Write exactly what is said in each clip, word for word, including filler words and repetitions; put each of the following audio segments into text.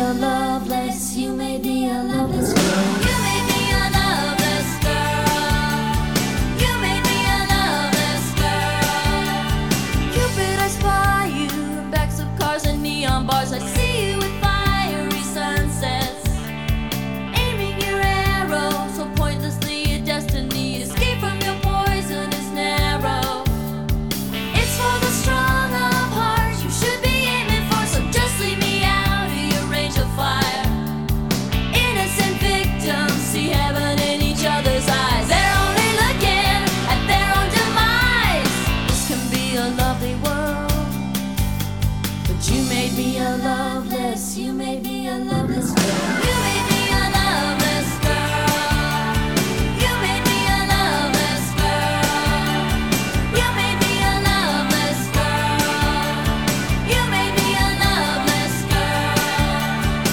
a loveless, you made me a loveless girl. You made me a loveless girl. You made me a loveless girl. Cupid, I spy you in backs of cars and neon bars. I see you with fiery sunsets, aiming your arrow so pointlessly at destiny. Escape from your poisonous narrow. It's for the strong of heart you should be aiming for, so just leave me out of your range of fire. Innocent victims see heaven in each other's eyes. They're only looking at their own demise. This can be a lovely world, but you made me a loveless, you made me a loveless girl. You made me a loveless girl. You made me a loveless girl. You made me a loveless girl. You made me a loveless girl.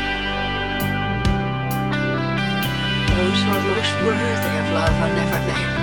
Those who are most worthy of love are never named.